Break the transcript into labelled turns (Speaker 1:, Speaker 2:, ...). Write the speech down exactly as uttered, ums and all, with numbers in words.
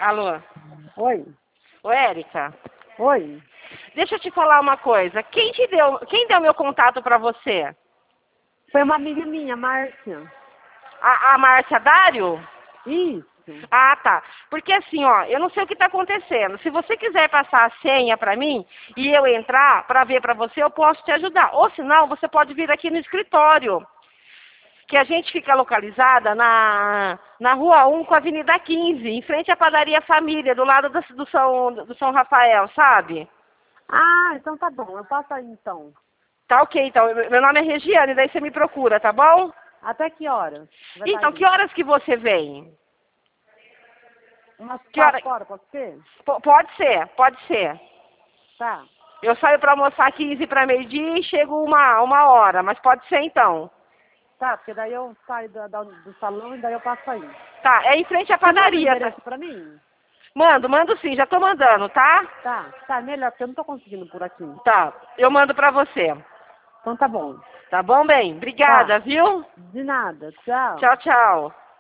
Speaker 1: Alô?
Speaker 2: Oi.
Speaker 1: Ô, Érica,
Speaker 2: Oi.
Speaker 1: deixa eu te falar uma coisa. Quem te deu, quem deu meu contato pra você?
Speaker 2: Foi uma amiga minha, Márcia.
Speaker 1: A, a Márcia Dário?
Speaker 2: Isso.
Speaker 1: Ah, tá. Porque assim, ó, eu não sei o que tá acontecendo. Se você quiser passar a senha pra mim e eu entrar pra ver pra você, eu posso te ajudar. Ou senão, você pode vir aqui no escritório. Que a gente fica localizada na, na Rua um com a Avenida quinze, em frente à Padaria Família, do lado do, do, São, do São Rafael, sabe?
Speaker 2: Ah, então tá bom. Eu passo aí então.
Speaker 1: Tá ok, então. Meu nome é Regiane, daí você me procura, tá bom?
Speaker 2: Até que horas? Vai estar
Speaker 1: Então,
Speaker 2: aí.
Speaker 1: que horas que você vem?
Speaker 2: Umas
Speaker 1: Que hora?
Speaker 2: quatro horas, pode ser?
Speaker 1: P- pode ser, pode ser.
Speaker 2: Tá.
Speaker 1: Eu saio pra almoçar quinze para meio-dia e chego uma, uma hora, mas pode ser então.
Speaker 2: Tá, porque daí eu saio da, da- do salão e daí eu passo aí.
Speaker 1: Tá, é em frente à
Speaker 2: Você manda o
Speaker 1: padaria, tá?
Speaker 2: endereço pra mim?
Speaker 1: Mando, mando sim, já tô mandando, tá?
Speaker 2: Tá. Tá, melhor, porque eu não tô conseguindo por aqui.
Speaker 1: Tá, eu mando pra você.
Speaker 2: Então tá bom.
Speaker 1: Tá bom, bem?
Speaker 2: Tá.
Speaker 1: Obrigada, viu?
Speaker 2: De nada. Tchau.
Speaker 1: Tchau, tchau.